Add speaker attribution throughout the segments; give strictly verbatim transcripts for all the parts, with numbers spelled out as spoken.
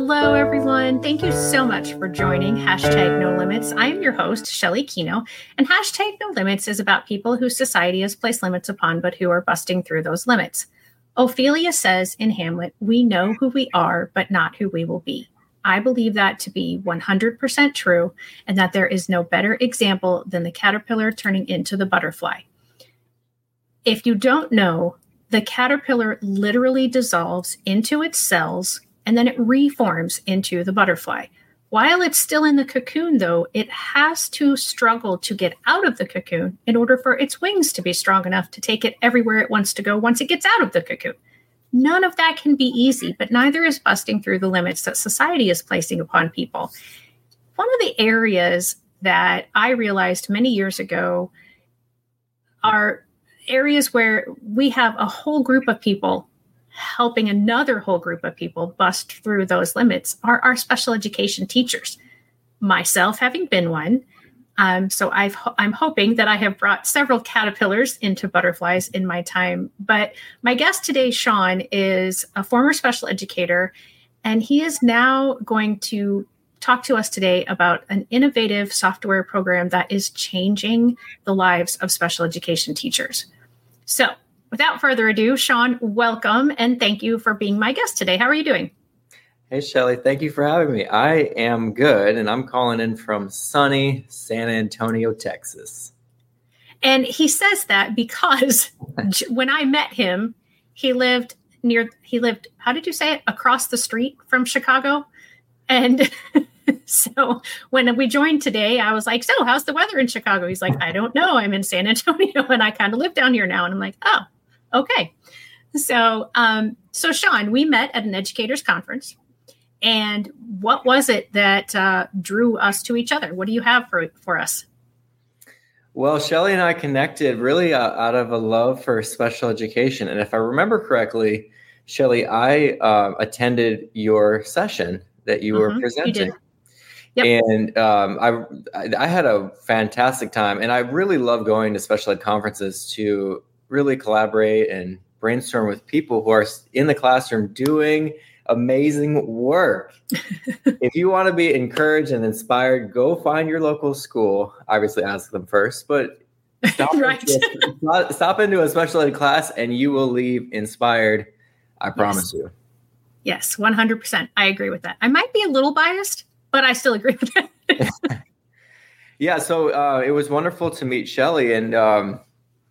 Speaker 1: Hello, everyone. Thank you so much for joining Hashtag No Limits. I am your host, Shelly Kino, and Hashtag No Limits is about people who society has placed limits upon, but who are busting through those limits. Ophelia says in Hamlet, "We know who we are, but not who we will be." I believe that to be one hundred percent true, and that there is no better example than the caterpillar turning into the butterfly. If you don't know, the caterpillar literally dissolves into its cells, and then it reforms into the butterfly. While it's still in the cocoon, though, it has to struggle to get out of the cocoon in order for its wings to be strong enough to take it everywhere it wants to go once it gets out of the cocoon. None of that can be easy, but neither is busting through the limits that society is placing upon people. One of the areas that I realized many years ago are areas where we have a whole group of people helping another whole group of people bust through those limits are our special education teachers. Myself having been one. Um, so I've, I'm hoping that I have brought several caterpillars into butterflies in my time. But my guest today, Sean, is a former special educator, and he is now going to talk to us today about an innovative software program that is changing the lives of special education teachers. So without further ado, Sean, welcome, and thank you for being my guest today. How are you doing?
Speaker 2: Hey, Shelly. Thank you for having me. I am good, and I'm calling in from sunny San Antonio, Texas.
Speaker 1: And he says that because when I met him, he lived near, he lived, how did you say it? Across the street from Chicago. And so when we joined today, I was like, "So how's the weather in Chicago?" He's like, "I don't know. I'm in San Antonio and I kind of live down here now." And I'm like, "Oh, okay." So, um, so Sean, we met at an educators conference. And what was it that uh, drew us to each other? What do you have for, for us?
Speaker 2: Well, Shelly and I connected really uh, out of a love for special education. And if I remember correctly, Shelly, I uh, attended your session that you mm-hmm, were presenting.
Speaker 1: You did.
Speaker 2: Yep. And um, I, I had a fantastic time. And I really love going to special ed conferences to really collaborate and brainstorm with people who are in the classroom doing amazing work. If you want to be encouraged and inspired, go find your local school. Obviously, ask them first, but stop,
Speaker 1: right.
Speaker 2: into, a, stop into a special ed class and you will leave inspired. I promise
Speaker 1: yes.
Speaker 2: you.
Speaker 1: Yes, one hundred percent. I agree with that. I might be a little biased, but I still agree with that.
Speaker 2: Yeah, so uh, it was wonderful to meet Shelly. And, um,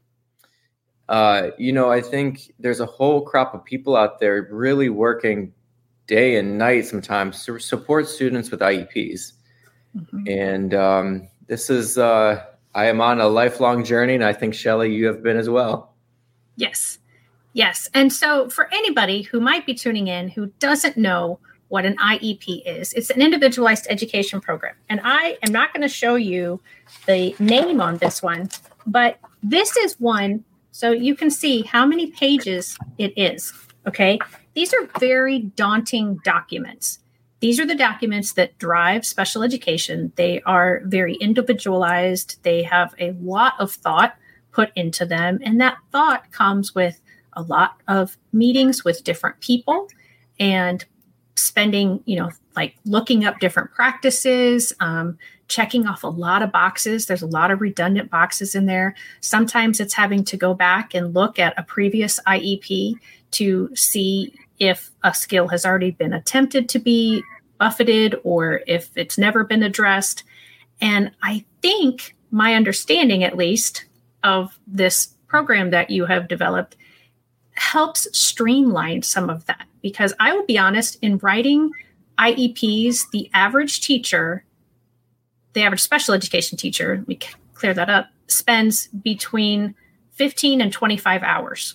Speaker 2: uh, you know, I think there's a whole crop of people out there really working day and night sometimes to support students with I E Ps. Mm-hmm. And um, this is, uh, I am on a lifelong journey, and I think, Shelly, you have been as well.
Speaker 1: Yes. Yes. And so for anybody who might be tuning in who doesn't know what an I E P is, it's an individualized education program. And I am not going to show you the name on this one, but this is one. So you can see how many pages it is. Okay. These are very daunting documents. These are the documents that drive special education. They are very individualized. They have a lot of thought put into them. And that thought comes with a lot of meetings with different people and spending, you know, like looking up different practices, um, checking off a lot of boxes. There's a lot of redundant boxes in there. Sometimes it's having to go back and look at a previous I E P to see if a skill has already been attempted to be buffeted or if it's never been addressed. And I think my understanding, at least, of this program that you have developed helps streamline some of that. Because I will be honest, in writing I E Ps, the average teacher, the average special education teacher, let me clear that up, spends between fifteen and twenty-five hours.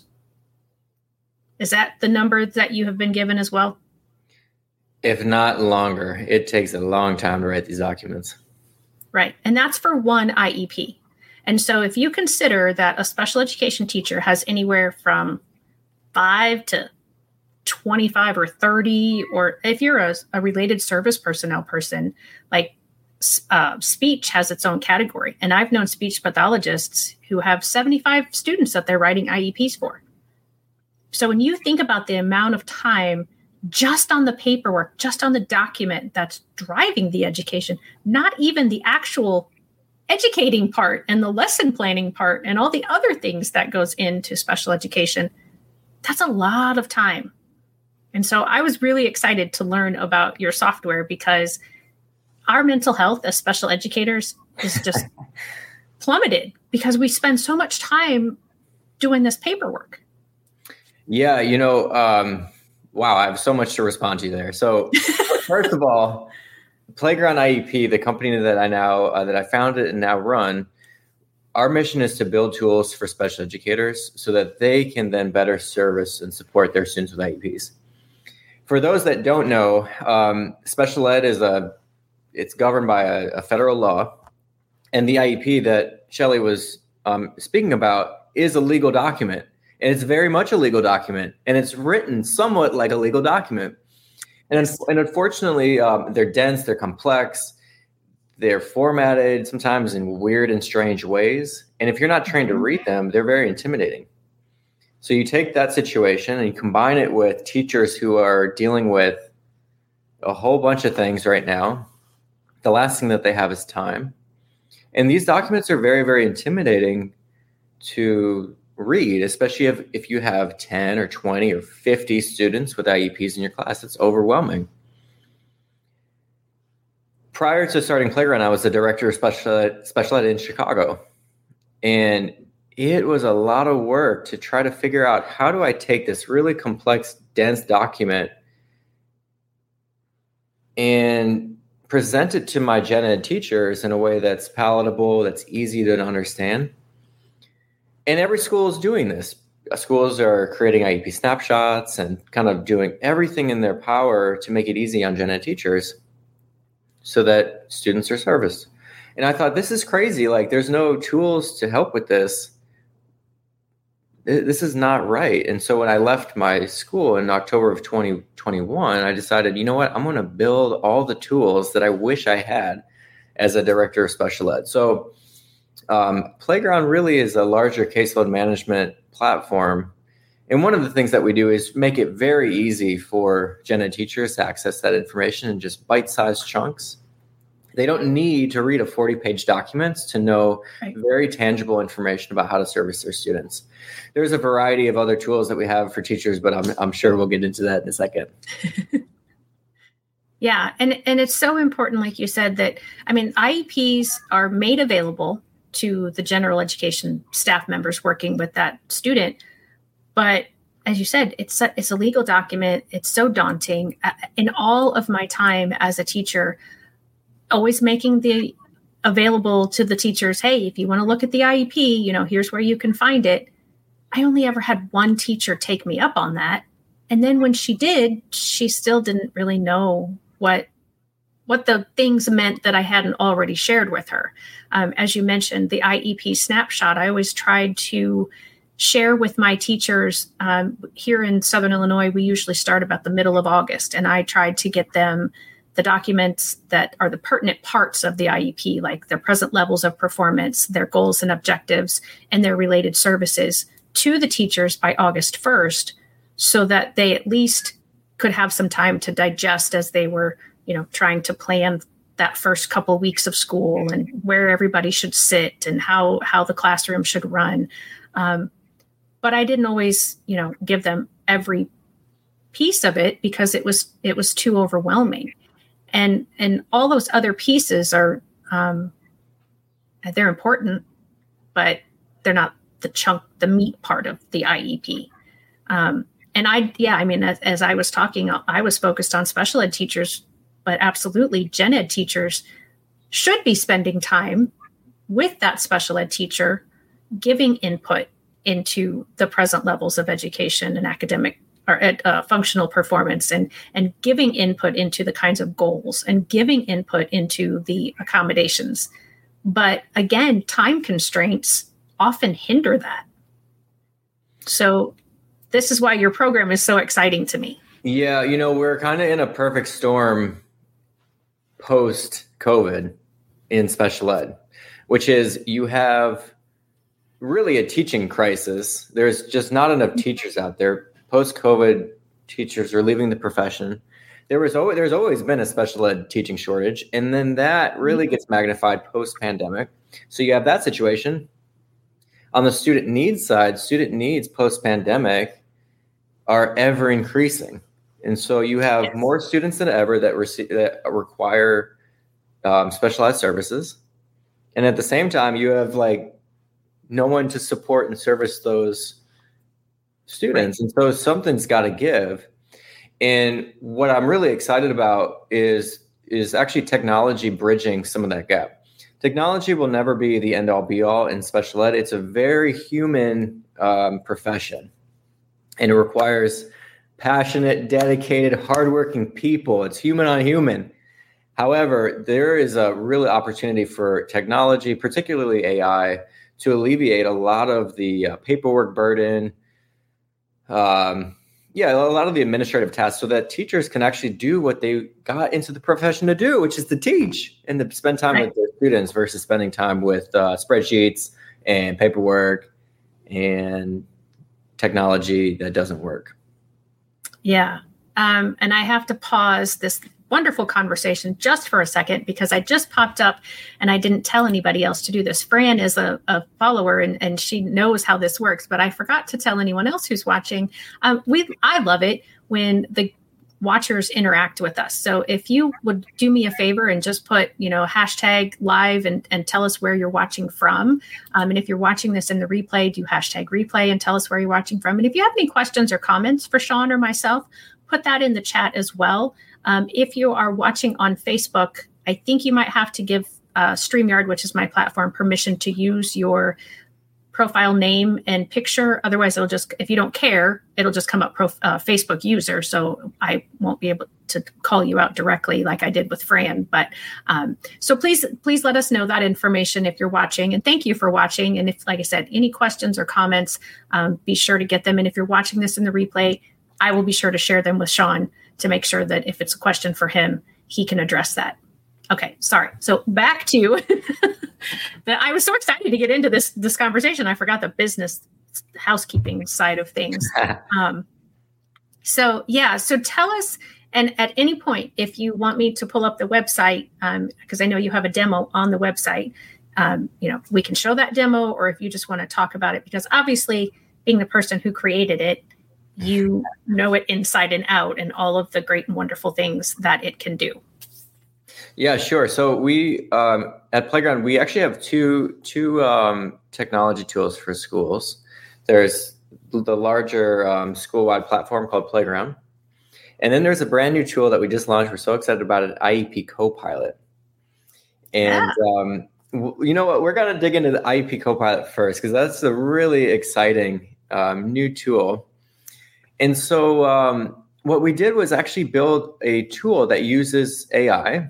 Speaker 1: Is that the number that you have been given as well?
Speaker 2: If not longer. It takes a long time to write these documents.
Speaker 1: Right. And that's for one I E P. And so if you consider that a special education teacher has anywhere from five to twenty-five or thirty, or if you're a, a related service personnel person, like uh, speech has its own category. And I've known speech pathologists who have seventy-five students that they're writing I E Ps for. So when you think about the amount of time just on the paperwork, just on the document that's driving the education, not even the actual educating part and the lesson planning part and all the other things that goes into special education. That's a lot of time. And so I was really excited to learn about your software because our mental health as special educators is just plummeted because we spend so much time doing this paperwork.
Speaker 2: Yeah, you know, um, wow, I have so much to respond to there. So first of all, Playground I E P, the company that I now uh, that I founded and now run, our mission is to build tools for special educators so that they can then better service and support their students with I E Ps. For those that don't know, um, special ed is a it's governed by a, a federal law, and the I E P that Shelley was um, speaking about is a legal document, and it's very much a legal document, and it's written somewhat like a legal document. And, and unfortunately, um, they're dense, they're complex, they're formatted sometimes in weird and strange ways. And if you're not trained to read them, they're very intimidating. So you take that situation and you combine it with teachers who are dealing with a whole bunch of things right now. The last thing that they have is time. And these documents are very, very intimidating to read, especially if, if you have ten or twenty or fifty students with I E Ps in your class. It's overwhelming. Prior to starting Playground, I was the director of special ed, special ed in Chicago. And it was a lot of work to try to figure out, how do I take this really complex, dense document and present it to my gen ed teachers in a way that's palatable, that's easy to understand. And every school is doing this. Schools are creating I E P snapshots and kind of doing everything in their power to make it easy on gen ed teachers so that students are serviced. And I thought, this is crazy. Like, there's no tools to help with this. This is not right. And so when I left my school in October of twenty twenty-one, I decided, you know what, I'm going to build all the tools that I wish I had as a director of special ed. So Um, Playground really is a larger caseload management platform. And one of the things that we do is make it very easy for gen ed teachers to access that information in just bite-sized chunks. They don't need to read a forty-page document to know right. very tangible information about how to service their students. There's a variety of other tools that we have for teachers, but I'm, I'm sure we'll get into that in a second.
Speaker 1: Yeah, and, and it's so important, like you said, that, I mean, I E Ps are made available to the general education staff members working with that student. But as you said, it's a, it's a legal document. It's so daunting. In all of my time as a teacher, always making the available to the teachers, hey, if you want to look at the I E P, you know, here's where you can find it. I only ever had one teacher take me up on that. And then when she did, she still didn't really know what what the things meant that I hadn't already shared with her. Um, as you mentioned, the I E P snapshot, I always tried to share with my teachers. Um, here in Southern Illinois, we usually start about the middle of August, and I tried to get them the documents that are the pertinent parts of the I E P, like their present levels of performance, their goals and objectives, and their related services to the teachers by August first, so that they at least could have some time to digest as they were, you know, trying to plan that first couple weeks of school and where everybody should sit and how, how the classroom should run. Um, but I didn't always, you know, give them every piece of it because it was, it was too overwhelming. And, and all those other pieces are, um, they're important, but they're not the chunk, the meat part of the I E P. Um, and I, yeah, I mean, as, as I was talking, I was focused on special ed teachers, but absolutely gen ed teachers should be spending time with that special ed teacher, giving input into the present levels of education and academic or uh, functional performance, and, and giving input into the kinds of goals and giving input into the accommodations. But again, time constraints often hinder that. So this is why your program is so exciting to me.
Speaker 2: Yeah, you know, we're kind of in a perfect storm post-COVID in special ed, which is you have really a teaching crisis. There's just not enough teachers out there. Post-COVID, teachers are leaving the profession. There was always, there's always been a special ed teaching shortage, and then that really gets magnified post-pandemic. So you have that situation. On the student needs side, student needs post-pandemic are ever increasing. And so you have yes. more students than ever that, rec- that require um, specialized services. And at the same time, you have like no one to support and service those students. Right. And so something's got to give. And what I'm really excited about is, is actually technology bridging some of that gap. Technology will never be the end all be all in special ed. It's a very human um, profession, and it requires passionate, dedicated, hardworking people. It's human on human. However, there is a real opportunity for technology, particularly A I, to alleviate a lot of the uh, paperwork burden. Um, yeah, a lot of the administrative tasks so that teachers can actually do what they got into the profession to do, which is to teach and to spend time right. with their students versus spending time with uh, spreadsheets and paperwork and technology that doesn't work.
Speaker 1: Yeah. Um, and I have to pause this wonderful conversation just for a second because I just popped up and I didn't tell anybody else to do this. Fran is a, a follower and, and she knows how this works, but I forgot to tell anyone else who's watching. Um, we I love it when the watchers interact with us. So if you would do me a favor and just put, you know, hashtag live and, and tell us where you're watching from. Um, and if you're watching this in the replay, do hashtag replay and tell us where you're watching from. And if you have any questions or comments for Sean or myself, put that in the chat as well. Um, if you are watching on Facebook, I think you might have to give uh, StreamYard, which is my platform, permission to use your profile name and picture. Otherwise, it'll just, if you don't care, it'll just come up prof, uh, Facebook user. So I won't be able to call you out directly like I did with Fran. But um, so please, please let us know that information if you're watching. And thank you for watching. And if, like I said, any questions or comments, um, be sure to get them. And if you're watching this in the replay, I will be sure to share them with Sean to make sure that if it's a question for him, he can address that. Okay, sorry. So back to that. I was so excited to get into this this conversation. I forgot the business housekeeping side of things. Um, so yeah, so tell us, and at any point, if you want me to pull up the website, because um, I know you have a demo on the website, um, you know, we can show that demo, or if you just want to talk about it, because obviously being the person who created it, you know it inside and out and all of the great and wonderful things that it can do.
Speaker 2: Yeah, sure. So we um, at Playground, we actually have two two um, technology tools for schools. There's the larger um, school-wide platform called Playground. And then there's a brand new tool that we just launched. We're so excited about it, I E P Copilot. And yeah. um, w- you know what? We're going to dig into the I E P Copilot first because that's a really exciting um, new tool. And so um, what we did was actually build a tool that uses A I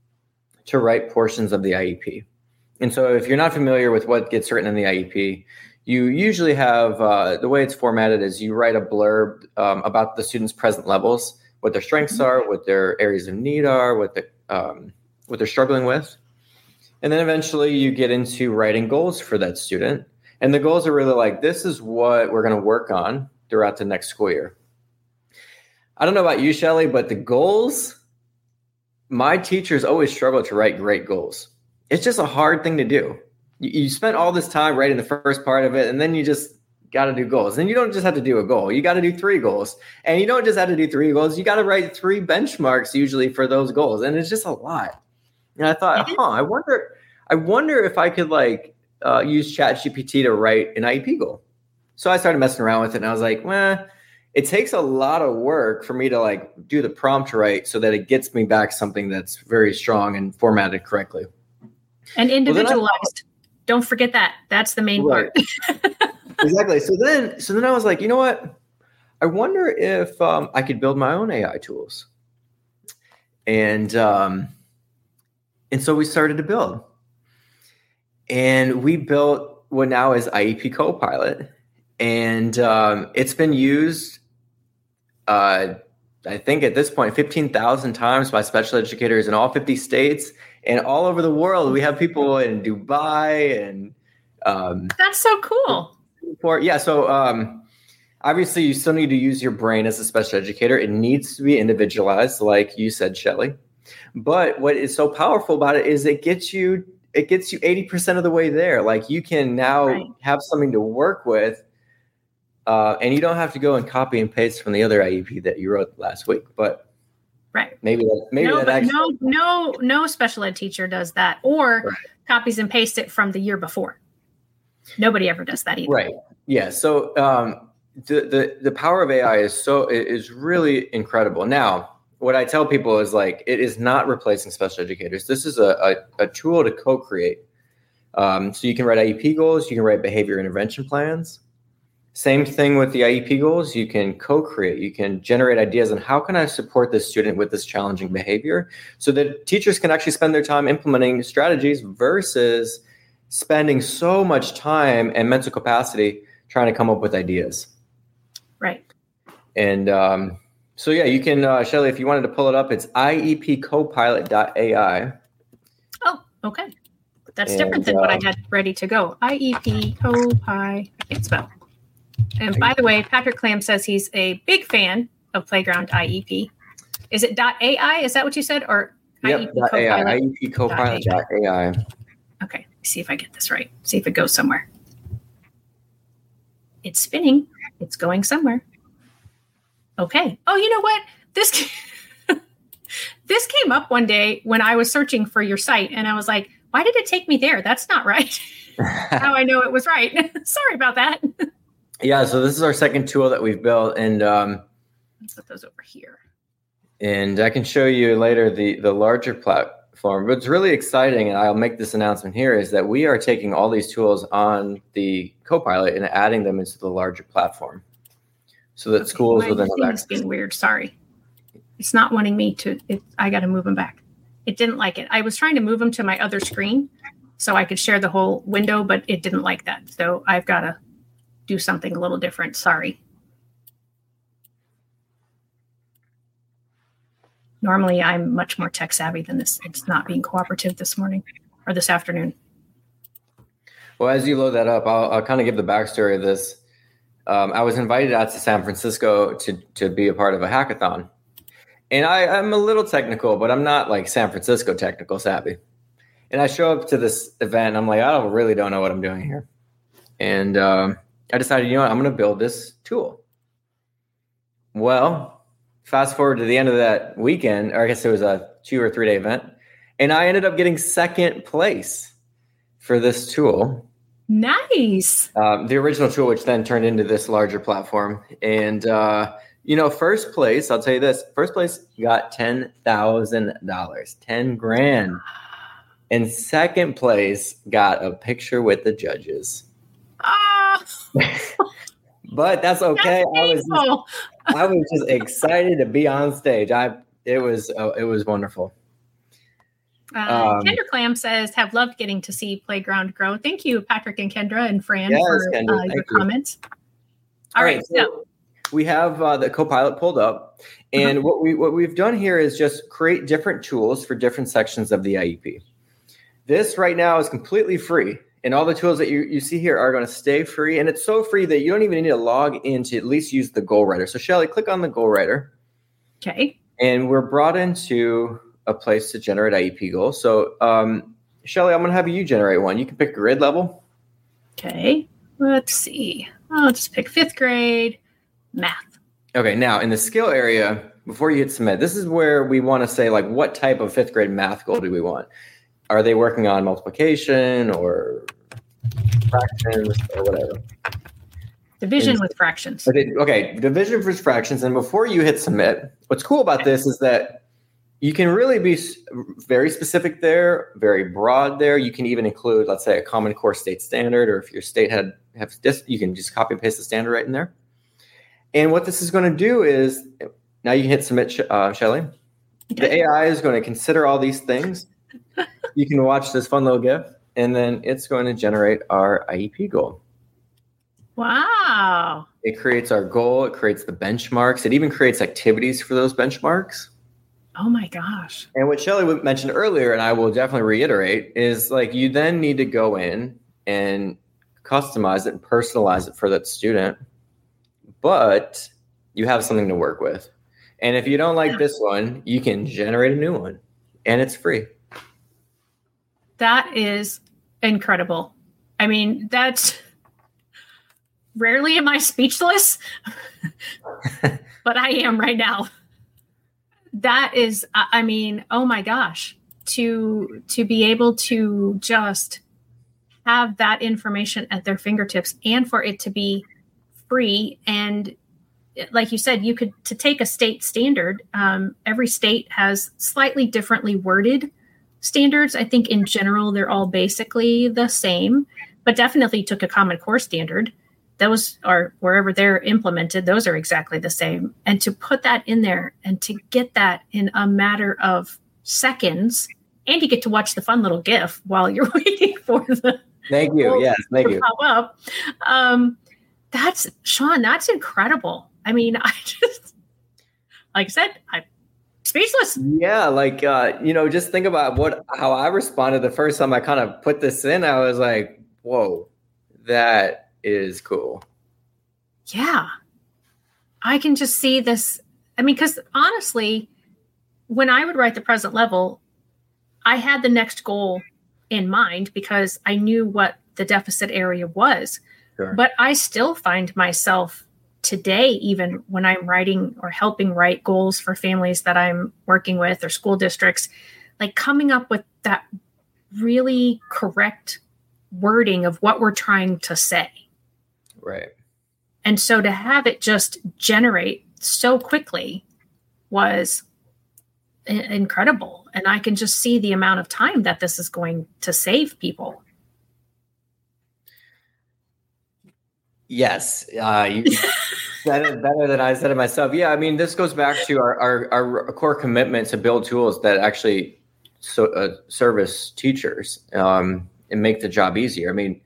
Speaker 2: to write portions of the I E P. And so if you're not familiar with what gets written in the I E P, you usually have, uh, the way it's formatted is you write a blurb um, about the student's present levels, what their strengths are, what their areas of need are, what, the, um, what they're struggling with. And then eventually you get into writing goals for that student. And the goals are really like, this is what we're going to work on throughout the next school year. I don't know about you, Shelly, but the goals, my teachers always struggle to write great goals. It's just a hard thing to do. You, you spent all this time writing the first part of it, and then you just got to do goals. And you don't just have to do a goal. You got to do three goals. And you don't just have to do three goals. You got to write three benchmarks usually for those goals. And it's just a lot. And I thought, huh, I wonder, I wonder if I could like uh, use ChatGPT to write an I E P goal. So I started messing around with it, and I was like, well, it takes a lot of work for me to like do the prompt right so that it gets me back something that's very strong and formatted correctly.
Speaker 1: And individualized. Well, I, Don't forget that. That's the main right. part.
Speaker 2: Exactly. So then, so then I was like, you know what? I wonder if um, I could build my own A I tools. And um, and so we started to build. And we built what now is I E P Copilot. And um, it's been used, uh, I think at this point, fifteen thousand times by special educators in all fifty states and all over the world. We have people in Dubai and... Um,
Speaker 1: That's so cool.
Speaker 2: For, yeah, so um, Obviously, you still need to use your brain as a special educator. It needs to be individualized, like you said, Shelley. But what is so powerful about it is it gets you it gets you eighty percent of the way there. Like you can now right. have something to work with, uh, and you don't have to go and copy and paste from the other I E P that you wrote last week. But
Speaker 1: right,
Speaker 2: maybe that, maybe
Speaker 1: no,
Speaker 2: that
Speaker 1: but
Speaker 2: actually
Speaker 1: no, no, no special ed teacher does that, or
Speaker 2: right.
Speaker 1: copies and pastes it from the year before. Nobody ever does that either.
Speaker 2: Right. Yeah. So. Um, The, the the power of A I is so is really incredible. Now, what I tell people is like it is not replacing special educators. This is a, a, a tool to co-create. Um, so you can write I E P goals, you can write behavior intervention plans. Same thing with the I E P goals. You can co-create. You can generate ideas on how can I support this student with this challenging behavior, so that teachers can actually spend their time implementing strategies versus spending so much time and mental capacity trying to come up with ideas.
Speaker 1: Right.
Speaker 2: And um, so, yeah, you can, uh, Shelley, if you wanted to pull it up, it's I E P copilot dot A I.
Speaker 1: Oh, okay. That's
Speaker 2: and,
Speaker 1: different than uh, what I had ready to go. I E P copilot. I can't spell. And by the way, Patrick Clam says he's a big fan of Playground I E P. Is it .ai? Is that what you said? Or
Speaker 2: yep, I E P Copilot? I E P copilot dot A I.
Speaker 1: Okay. See if I get this right. See if it goes somewhere. It's spinning. It's going somewhere. Okay. Oh, you know what? This this came up one day when I was searching for your site, and I was like, why did it take me there? That's not right. Now I know it was right. Sorry about that.
Speaker 2: Yeah, so this is our second tool that we've built, and um,
Speaker 1: let's put those over here.
Speaker 2: And I can show you later the, the larger platform. What's really exciting, and I'll make this announcement here, is that we are taking all these tools on the Copilot and adding them into the larger platform, so that okay, schools within have access.
Speaker 1: Being weird. Sorry, it's not wanting me to. It, I got to move them back. It didn't like it. I was trying to move them to my other screen so I could share the whole window, but it didn't like that. So I've got to do something a little different. Sorry. Normally, I'm much more tech savvy than this. It's not being cooperative this morning or this afternoon.
Speaker 2: Well, as you load that up, I'll, I'll kind of give the backstory of this. Um, I was invited out to San Francisco to to be a part of a hackathon. And I, I'm a little technical, but I'm not like San Francisco technical savvy. And I show up to this event, and I'm like, I don't really don't know what I'm doing here. And um, I decided, you know what, I'm going to build this tool. Well, fast forward to the end of that weekend, or I guess it was a two or three day event, and I ended up getting second place for this tool.
Speaker 1: Nice.
Speaker 2: Um, the original tool, which then turned into this larger platform. And, uh, you know, first place, I'll tell you this, first place got ten thousand dollars, ten grand. And second place got a picture with the judges.
Speaker 1: Ah.
Speaker 2: But that's okay.
Speaker 1: That's
Speaker 2: I was just, I was just excited to be on stage. I it was uh, it was wonderful.
Speaker 1: Uh, um, Kendra Clam says, "Have loved getting to see Playground grow." Thank you, Patrick and Kendra and Fran,
Speaker 2: yes,
Speaker 1: for
Speaker 2: Kendra,
Speaker 1: uh, your
Speaker 2: you.
Speaker 1: comments. All, All right, right so, so
Speaker 2: we have uh, the Copilot pulled up, and uh-huh. what we what we've done here is just create different tools for different sections of the I E P. This right now is completely free. And all the tools that you, you see here are going to stay free. And it's so free that you don't even need to log in to at least use the goal writer. So, Shelley, click on the goal writer.
Speaker 1: Okay.
Speaker 2: And we're brought into a place to generate I E P goals. So, um, Shelley, I'm going to have you generate one. You can pick grade level.
Speaker 1: Okay. Let's see. I'll just pick fifth grade math.
Speaker 2: Okay. Now, in the skill area, before you hit submit, this is where we want to say, like, what type of fifth grade math goal do we want? Are they working on multiplication or fractions or whatever?
Speaker 1: Division
Speaker 2: and,
Speaker 1: with fractions.
Speaker 2: Okay, okay, division with fractions. And before you hit submit, what's cool about this is that you can really be very specific there, very broad there. You can even include, let's say, a Common Core state standard, or if your state had have this, you can just copy and paste the standard right in there. And what this is going to do is, now you can hit submit, uh, Shelley. Okay. The A I is going to consider all these things. You can watch this fun little GIF, and then it's going to generate our I E P goal.
Speaker 1: Wow.
Speaker 2: It creates our goal. It creates the benchmarks. It even creates activities for those benchmarks.
Speaker 1: Oh, my gosh.
Speaker 2: And what Shelley mentioned earlier, and I will definitely reiterate, is like you then need to go in and customize it and personalize it for that student. but you have something to work with. And if you don't like this one, you can generate a new one, and it's free.
Speaker 1: That is incredible. I mean, that's rarely am I speechless, but I am right now. That is, I mean, oh my gosh, to to be able to just have that information at their fingertips and for it to be free. And like you said, you could, to take a state standard, um, every state has slightly differently worded standards. I think in general, they're all basically the same, but definitely took a Common Core standard. Those are, wherever they're implemented, those are exactly the same. And to put that in there and to get that in a matter of seconds, and you get to watch the fun little GIF while you're waiting for the
Speaker 2: thank you. Yes, thank you.
Speaker 1: Pop up. Um, that's Sean. That's incredible. I mean, I just, like I said, I'm speechless.
Speaker 2: Yeah, like uh, you know, just think about what how I responded the first time I kind of put this in. I was like, "Whoa, that is cool."
Speaker 1: Yeah, I can just see this. I mean, because honestly, when I would write the present level, I had the next goal in mind because I knew what the deficit area was. Sure. But I still find myself today, even when I'm writing or helping write goals for families that I'm working with or school districts, like coming up with that really correct wording of what we're trying to say.
Speaker 2: Right.
Speaker 1: And so to have it just generate so quickly was incredible. And I can just see the amount of time that this is going to save people.
Speaker 2: Yes. Uh, you said it better than I said it myself. Yeah. I mean, this goes back to our, our, our core commitment to build tools that actually so, uh, service teachers um, and make the job easier. I mean,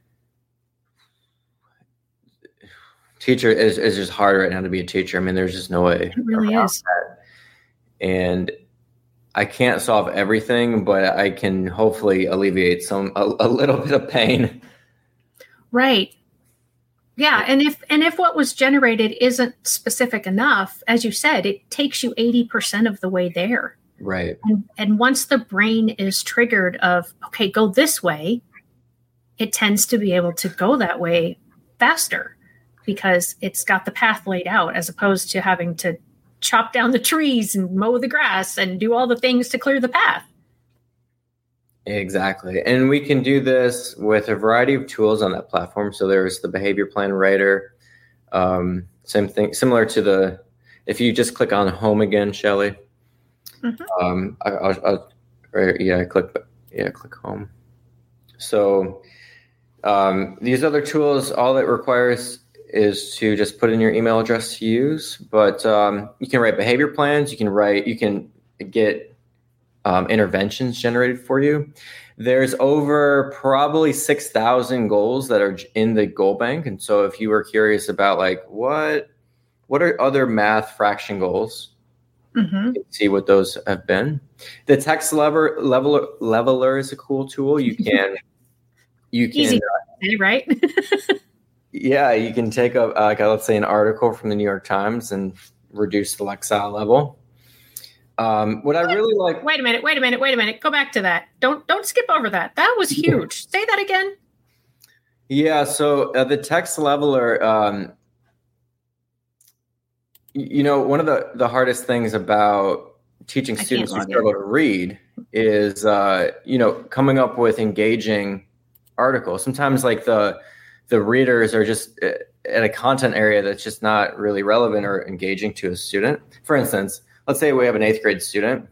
Speaker 2: teacher is, is just hard right now to be a teacher. I mean, there's just no way.
Speaker 1: It really is.
Speaker 2: That. And I can't solve everything, but I can hopefully alleviate some, a, a little bit of pain.
Speaker 1: Right. Yeah. And if, and if what was generated isn't specific enough, as you said, it takes you eighty percent of the way there.
Speaker 2: Right.
Speaker 1: And, and once the brain is triggered of, okay, go this way, it tends to be able to go that way faster because it's got the path laid out as opposed to having to chop down the trees and mow the grass and do all the things to clear the path.
Speaker 2: Exactly. And we can do this with a variety of tools on that platform. So there's the behavior plan writer. Um, same thing, similar to the, if you just click on home again, Shelly. Mm-hmm. Um, I, I'll, I'll, or, yeah, click, yeah, click home. So um, these other tools, all it requires is to just put in your email address to use, but um, you can write behavior plans. You can write, you can get um, interventions generated for you. There's over probably six thousand goals that are in the goal bank. And so if you were curious about like, what, what are other math fraction goals? Mm-hmm. You can see what those have been. The text lever, leveler, leveler is a cool tool. You can, you can,
Speaker 1: Easy, uh, right?
Speaker 2: Yeah, you can take a, uh, like, a, let's say, an article from the New York Times and reduce the Lexile level. Um, what I really like.
Speaker 1: Wait a minute, wait a minute, wait a minute. Go back to that. Don't don't skip over that. That was huge. Say that again.
Speaker 2: Yeah, so uh, the text leveler, um, you know, one of the, the hardest things about teaching students who struggle to read is, uh, you know, coming up with engaging articles. Sometimes like the the readers are just at a content area that's just not really relevant or engaging to a student. For instance, let's say we have an eighth grade student,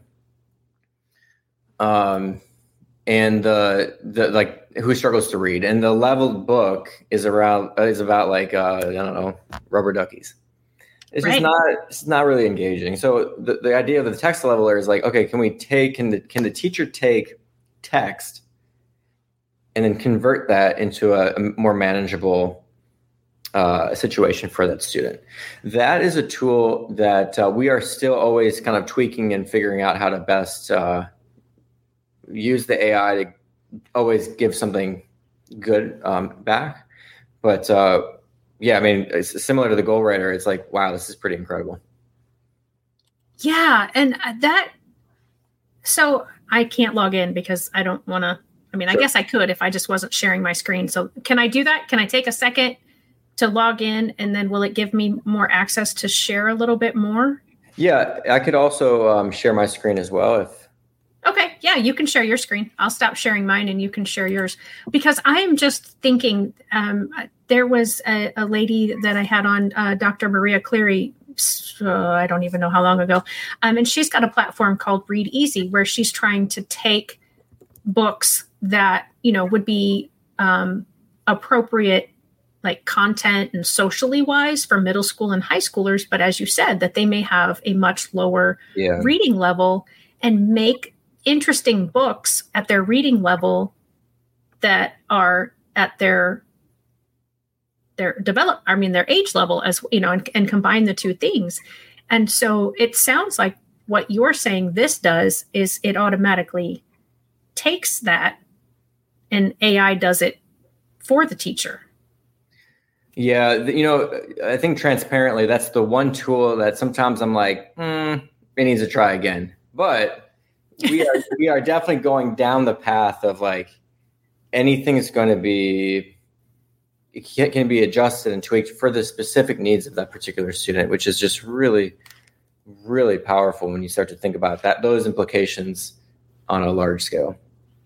Speaker 2: um, and the the like who struggles to read, and the leveled book is around is about like uh, I don't know, rubber duckies. It's right. just not it's not really engaging. So the, the idea of the text leveler is like, okay, can we take can the can the teacher take text and then convert that into a, a more manageable uh, situation for that student? That is a tool that uh, we are still always kind of tweaking and figuring out how to best uh, use the A I to always give something good um, back. But uh, yeah, I mean, it's similar to the goal writer. It's like, wow, this is pretty incredible.
Speaker 1: Yeah. And that, so I can't log in because I don't want to, I mean, sure. I guess I could if I just wasn't sharing my screen. So can I do that? Can I take a second to log in, and then will it give me more access to share a little bit more?
Speaker 2: Yeah, I could also um, share my screen as well. If
Speaker 1: Okay. Yeah, you can share your screen. I'll stop sharing mine and you can share yours, because I am just thinking, um, there was a, a lady that I had on, uh, Doctor Maria Cleary, uh, I don't even know how long ago. Um, and she's got a platform called Read Easy, where she's trying to take books that, you know, would be um, appropriate, like content and socially wise for middle school and high schoolers. But as you said, that they may have a much lower yeah. reading level, and make interesting books at their reading level that are at their their develop, I mean, their age level, as you know, and, and combine the two things. And so it sounds like what you're saying this does is it automatically takes that, and A I does it for the teacher.
Speaker 2: Yeah. You know, I think transparently, that's the one tool that sometimes I'm like, mm, it needs to try again. But we are, we are definitely going down the path of like, anything is going to be, it can be adjusted and tweaked for the specific needs of that particular student, which is just really, really powerful when you start to think about that, those implications on a large scale.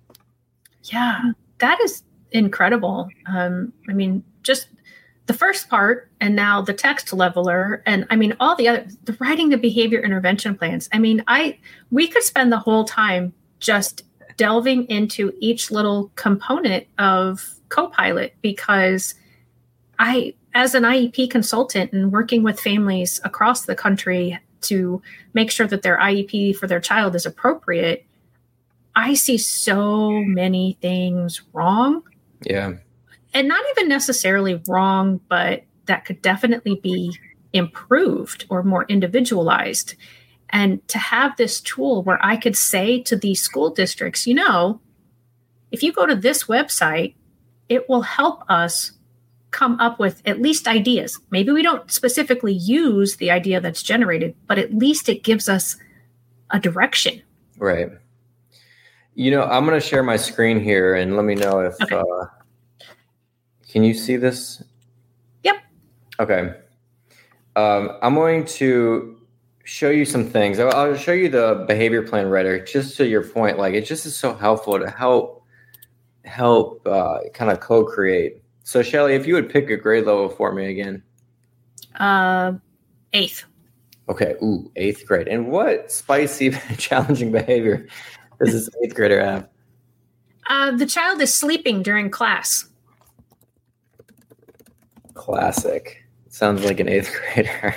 Speaker 1: Yeah, that is incredible. Um, I mean, just the first part, and now the text leveler, and I mean, all the other, the writing the behavior intervention plans. I mean, I, we could spend the whole time just delving into each little component of Copilot, because I, as an I E P consultant and working with families across the country to make sure that their I E P for their child is appropriate, I see so many things wrong.
Speaker 2: Yeah.
Speaker 1: And not even necessarily wrong, but that could definitely be improved or more individualized. And to have this tool where I could say to these school districts, you know, if you go to this website, it will help us come up with at least ideas. Maybe we don't specifically use the idea that's generated, but at least it gives us a direction.
Speaker 2: Right. You know, I'm going to share my screen here and let me know if, okay. uh, can you see this?
Speaker 1: Yep.
Speaker 2: Okay. Um, I'm going to show you some things. I'll, I'll show you the behavior plan writer, just to your point. Like, it just is so helpful to help, help uh, kind of co-create. So Shelly, if you would pick a grade level for me again.
Speaker 1: Uh, eighth.
Speaker 2: Okay. Ooh, eighth grade. And what spicy, challenging behavior does this eighth grader have?
Speaker 1: Uh, the child is sleeping during class.
Speaker 2: Classic. Sounds like an eighth grader.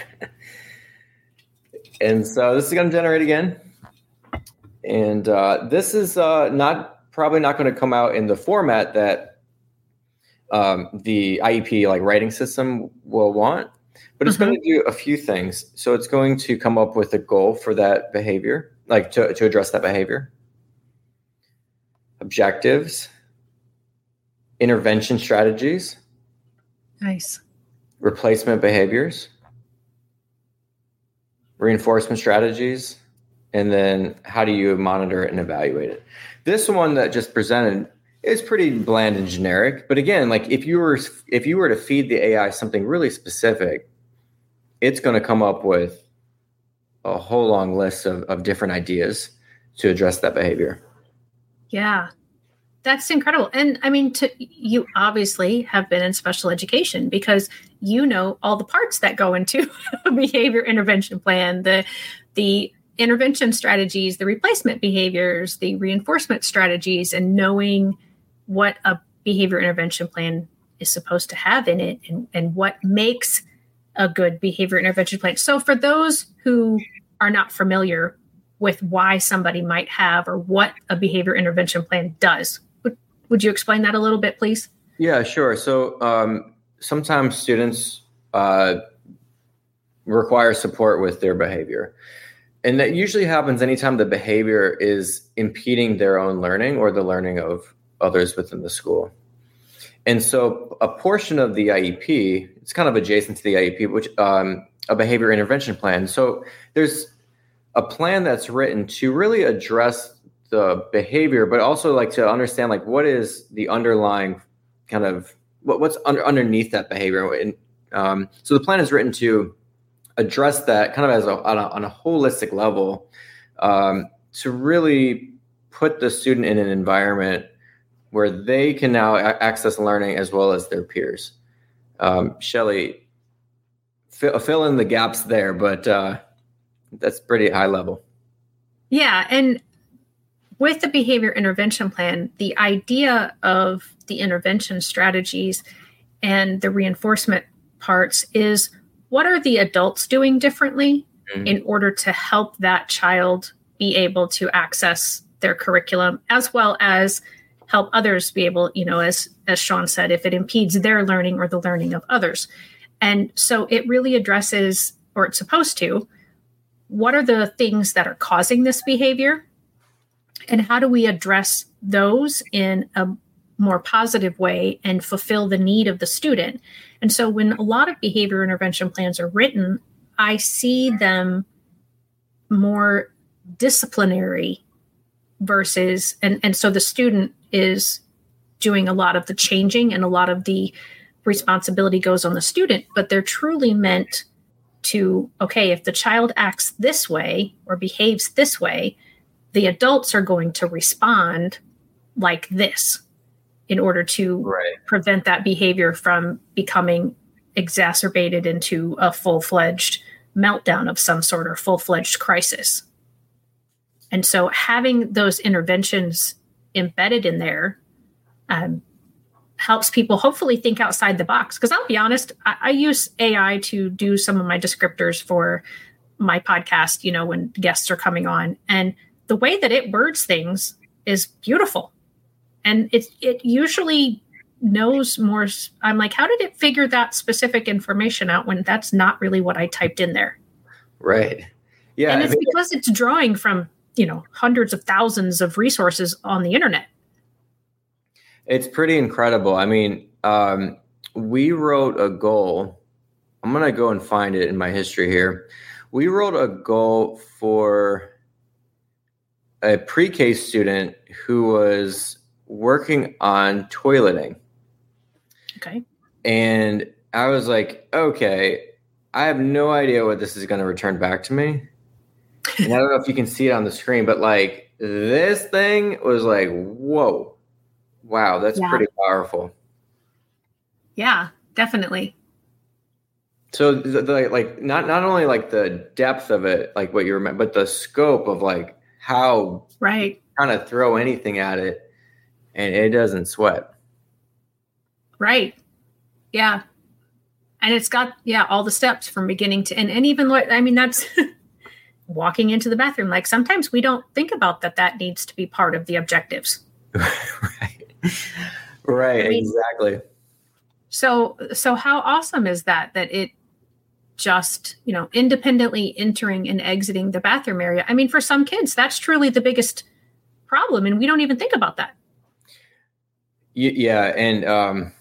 Speaker 2: And so this is going to generate again. And uh, this is uh, not probably not going to come out in the format that um, the I E P like writing system will want, but it's mm-hmm. going to do a few things. So it's going to come up with a goal for that behavior, like to, to address that behavior. Objectives, intervention strategies.
Speaker 1: Nice.
Speaker 2: Replacement behaviors, reinforcement strategies, and then how do you monitor it and evaluate it? This one that just presented is pretty bland and generic, but again, like if you were if you were to feed the A I something really specific, it's going to come up with a whole long list of, of different ideas to address that behavior.
Speaker 1: Yeah. That's incredible. And I mean, to, you obviously have been in special education because you know all the parts that go into a behavior intervention plan, the the intervention strategies, the replacement behaviors, the reinforcement strategies, and knowing what a behavior intervention plan is supposed to have in it and, and what makes a good behavior intervention plan. So for those who are not familiar with why somebody might have or what a behavior intervention plan does, would you explain that a little bit, please?
Speaker 2: Yeah, sure. So um, sometimes students uh, require support with their behavior. And that usually happens anytime the behavior is impeding their own learning or the learning of others within the school. And so a portion of the I E P, it's kind of adjacent to the I E P, which um, a behavior intervention plan. So there's a plan that's written to really address the behavior, but also like to understand like what is the underlying kind of what, what's under, underneath that behavior. And um, so the plan is written to address that kind of as a, on, a, on a holistic level, um, to really put the student in an environment where they can now a- access learning as well as their peers. Um, Shelley, fill, fill in the gaps there, but uh, that's pretty high level.
Speaker 1: Yeah. And with the behavior intervention plan, the idea of the intervention strategies and the reinforcement parts is what are the adults doing differently mm-hmm. in order to help that child be able to access their curriculum, as well as help others be able, you know, as, as Sean said, if it impedes their learning or the learning of others. And so it really addresses, or it's supposed to, what are the things that are causing this behavior? And how do we address those in a more positive way and fulfill the need of the student? And so when a lot of behavior intervention plans are written, I see them more disciplinary versus, and, and so the student is doing a lot of the changing and a lot of the responsibility goes on the student, but they're truly meant to, okay, if the child acts this way or behaves this way, the adults are going to respond like this in order to
Speaker 2: right.
Speaker 1: prevent that behavior from becoming exacerbated into a full-fledged meltdown of some sort or full-fledged crisis. And so having those interventions embedded in there um, helps people hopefully think outside the box. Because I'll be honest, I, I use A I to do some of my descriptors for my podcast, you know, when guests are coming on. And the way that it words things is beautiful. And it it usually knows more. I'm like, how did it figure that specific information out when that's not really what I typed in there?
Speaker 2: Right. Yeah.
Speaker 1: And it's
Speaker 2: I mean,
Speaker 1: because it's drawing from, you know, hundreds of thousands of resources on the internet.
Speaker 2: It's pretty incredible. I mean, um, we wrote a goal. I'm going to go and find it in my history here. We wrote a goal for a pre-K student who was working on toileting.
Speaker 1: Okay.
Speaker 2: And I was like, okay, I have no idea what this is going to return back to me. And I don't know if you can see it on the screen, but like this thing was like, whoa, wow, that's yeah. pretty powerful.
Speaker 1: Yeah, definitely.
Speaker 2: So the, the, like not, not only like the depth of it, like what you remember, but the scope of like how
Speaker 1: right
Speaker 2: kind of throw anything at it and it doesn't sweat.
Speaker 1: Right. Yeah. And it's got, yeah, all the steps from beginning to end. And even what, I mean, that's walking into the bathroom. Like sometimes we don't think about that. That needs to be part of the objectives.
Speaker 2: Right. Right. I mean, exactly.
Speaker 1: So, so how awesome is that, that it just, you know, independently entering and exiting the bathroom area. I mean, for some kids, that's truly the biggest problem. And we don't even think about that.
Speaker 2: Yeah. And, um,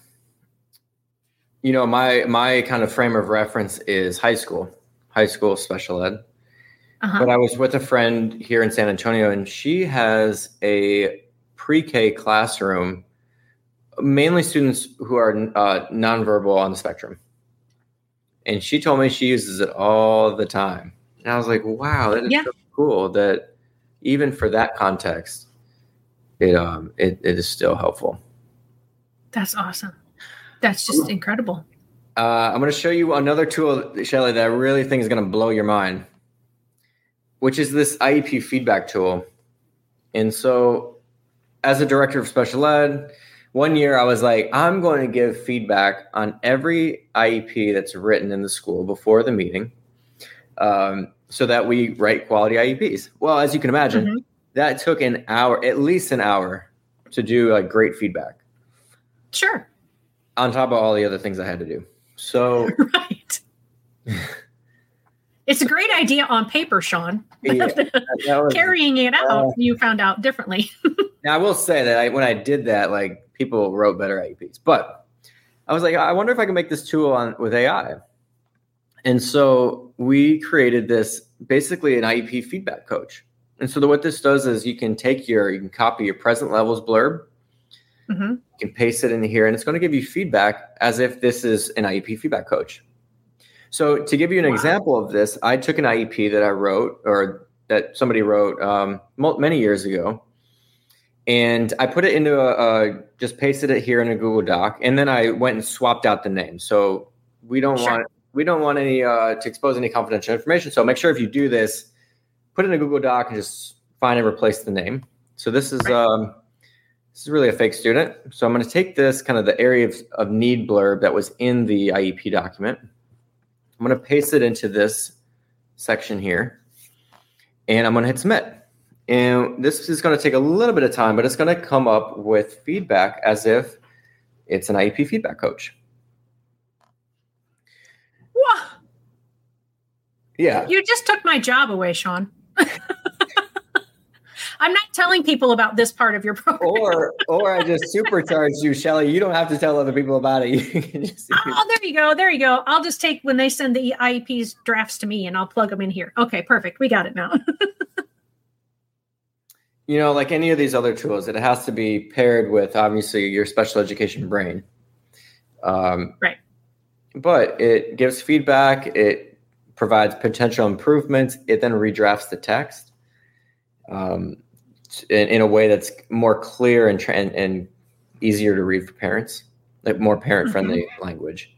Speaker 2: you know, my, my kind of frame of reference is high school, high school special ed. Uh-huh. But I was with a friend here in San Antonio and she has a pre-K classroom, mainly students who are uh, nonverbal on the spectrum. And she told me she uses it all the time. And I was like, wow, that is yeah. so cool that even for that context, it um it, it is still helpful.
Speaker 1: That's awesome. That's just incredible.
Speaker 2: Uh, I'm going to show you another tool, Shelley, that I really think is going to blow your mind, which is this I E P feedback tool. And so as a director of special ed, one year I was like, I'm going to give feedback on every I E P that's written in the school before the meeting um, so that we write quality I E Ps. Well, as you can imagine, mm-hmm. that took an hour, at least an hour to do like great feedback.
Speaker 1: Sure.
Speaker 2: On top of all the other things I had to do. So,
Speaker 1: right. It's a great idea on paper, Sean.
Speaker 2: Yeah, that was,
Speaker 1: Carrying it out, uh, you found out differently.
Speaker 2: Now, I will say that I, when I did that, like people wrote better I E Ps, but I was like, I wonder if I can make this tool on with A I. And so we created this, basically an I E P feedback coach. And so the, what this does is you can take your, you can copy your present levels blurb, mm-hmm. you can paste it in here, and it's going to give you feedback as if this is an I E P feedback coach. So to give you an wow. example of this, I took an I E P that I wrote, or that somebody wrote um, many years ago, and I put it into a, a, just pasted it here in a Google Doc, and then I went and swapped out the name. So we don't sure. want we don't want any uh, to expose any confidential information. So make sure if you do this, put it in a Google Doc and just find and replace the name. So this is right. um, this is really a fake student. So I'm going to take this kind of the area of, of need blurb that was in the I E P document. I'm going to paste it into this section here, and I'm going to hit submit. And this is going to take a little bit of time, but it's going to come up with feedback as if it's an I E P feedback coach.
Speaker 1: What?
Speaker 2: Yeah.
Speaker 1: You just took my job away, Sean. I'm not telling people about this part of your program.
Speaker 2: Or or I just supercharged you, Shelly. You don't have to tell other people about it. You can just
Speaker 1: oh, there you go. There you go. I'll just take when they send the I E Ps drafts to me and I'll plug them in here. Okay, perfect. We got it now.
Speaker 2: You know, like any of these other tools, it has to be paired with, obviously, your special education brain. Um,
Speaker 1: right.
Speaker 2: But it gives feedback. It provides potential improvements. It then redrafts the text um, in, in a way that's more clear and, tra- and, and easier to read for parents, like more parent-friendly mm-hmm. language.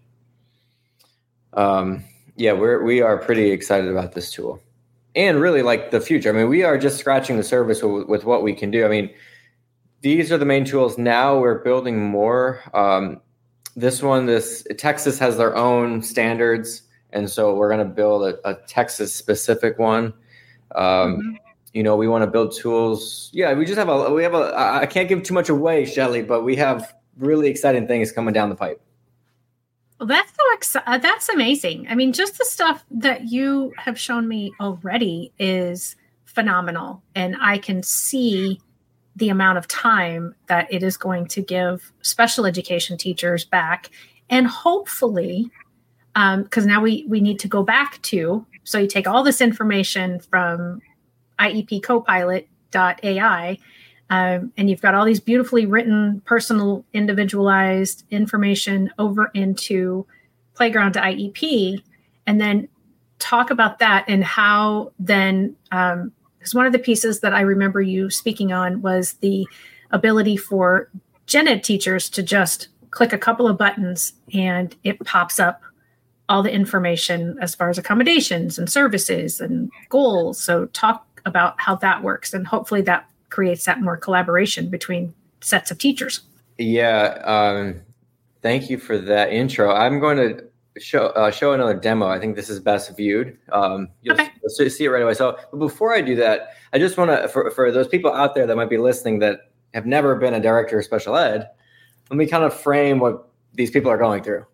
Speaker 2: Um, yeah, we're we are pretty excited about this tool. And really like the future. I mean, we are just scratching the surface with, with what we can do. I mean, these are the main tools. Now we're building more. Um, this one, this Texas has their own standards. And so we're going to build a, a Texas specific one. Um, mm-hmm. You know, we want to build tools. Yeah, we just have a, we have a, I can't give too much away, Shelly, but we have really exciting things coming down the pipe.
Speaker 1: Well, that's so exci- that's amazing. I mean, just the stuff that you have shown me already is phenomenal. And I can see the amount of time that it is going to give special education teachers back. And hopefully, because um, now we, we need to go back to, so you take all this information from I E P copilot dot A I, Um, and you've got all these beautifully written, personal, individualized information over into Playground I E P, and then talk about that and how then, um, because one of the pieces that I remember you speaking on was the ability for gen ed teachers to just click a couple of buttons and it pops up all the information as far as accommodations and services and goals. So talk about how that works, and hopefully that creates that more collaboration between sets of teachers.
Speaker 2: Yeah. Um, thank you for that intro. I'm going to show uh, show another demo. I think this is best viewed. Um, you'll,
Speaker 1: okay.
Speaker 2: you'll see it right away. So but before I do that, I just want to, for, for those people out there that might be listening that have never been a director of special ed, let me kind of frame what these people are going through.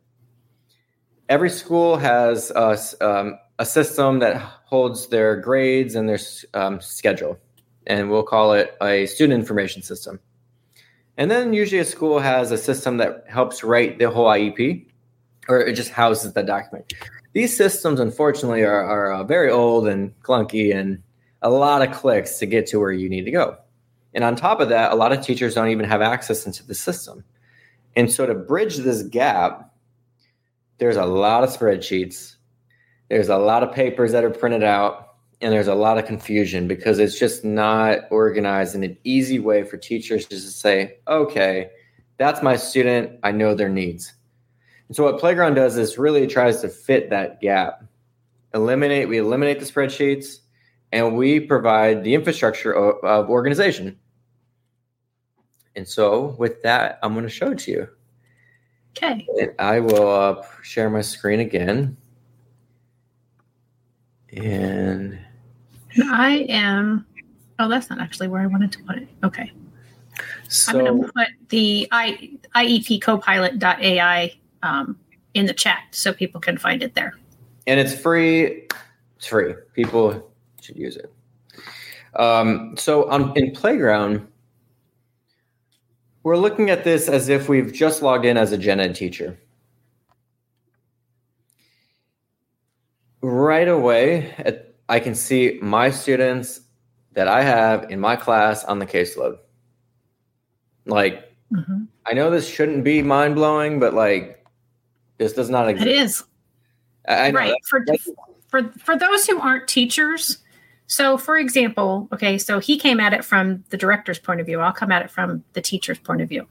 Speaker 2: Every school has a, um, a system that holds their grades and their um, schedule. And we'll call it a student information system. And then usually a school has a system that helps write the whole I E P, or it just houses the document. These systems, unfortunately, are, are uh, very old and clunky and a lot of clicks to get to where you need to go. And on top of that, a lot of teachers don't even have access into the system. And so to bridge this gap, there's a lot of spreadsheets. There's a lot of papers that are printed out. And there's a lot of confusion because it's just not organized in an easy way for teachers just to say, okay, that's my student. I know their needs. And so what Playground does is really tries to fit that gap. Eliminate, we eliminate the spreadsheets, and we provide the infrastructure of, of organization. And so with that, I'm going to show it to you.
Speaker 1: Okay.
Speaker 2: And I will uh, share my screen again. And
Speaker 1: I am, oh, that's not actually where I wanted to put it. Okay.
Speaker 2: So,
Speaker 1: I'm going to put the I, I E P copilot dot A I um, in the chat so people can find it there.
Speaker 2: And it's free. It's free. People should use it. Um, so on in Playground, We're looking at this as if we've just logged in as a gen ed teacher. Right away, I can see my students that I have in my class on the caseload. Like, mm-hmm. I know this shouldn't be mind-blowing, but like, this does not exist.
Speaker 1: It is.
Speaker 2: I, I know
Speaker 1: right. For, for, for those who aren't teachers, so for example, okay, so he came at it from the director's point of view. I'll come at it from the teacher's point of view.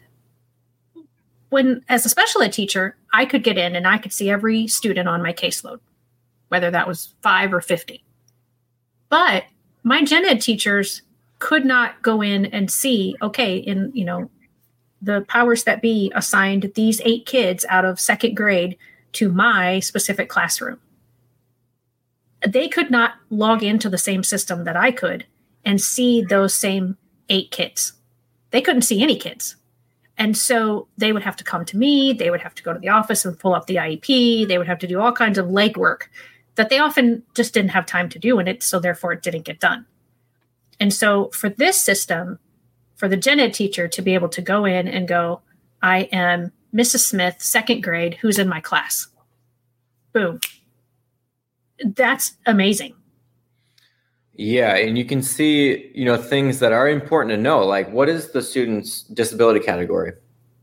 Speaker 1: When, as a special ed teacher, I could get in and I could see every student on my caseload, whether that was five or fifty. But my gen ed teachers could not go in and see, okay, in, you know, the powers that be assigned these eight kids out of second grade to my specific classroom. They could not log into the same system that I could and see those same eight kids. They couldn't see any kids. And so they would have to come to me. They would have to go to the office and pull up the I E P. They would have to do all kinds of legwork that they often just didn't have time to do in it. So therefore it didn't get done. And so for this system, for the gen ed teacher to be able to go in and go, I am Missus Smith, second grade, who's in my class. Boom. That's amazing.
Speaker 2: Yeah. And you can see, you know, things that are important to know, like what is the student's disability category?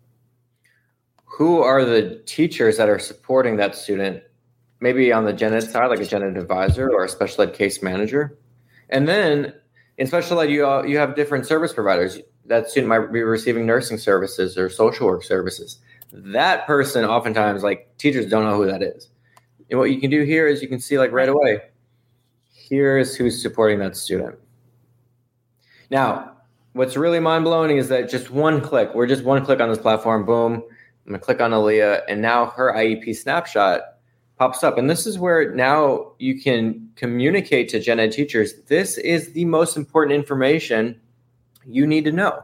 Speaker 2: Who are the teachers that are supporting that student? Maybe on the gen ed side, like a gen ed advisor or a special ed case manager. And then in special ed, you, uh, you have different service providers. That student might be receiving nursing services or social work services. That person, oftentimes, like teachers don't know who that is. And what you can do here is you can see like right away, here's who's supporting that student. Now, what's really mind-blowing is that just one click, we're just one click on this platform, boom, I'm gonna click on Aaliyah, and now her I E P snapshot pops up. And this is where now you can communicate to gen ed teachers, this is the most important information you need to know.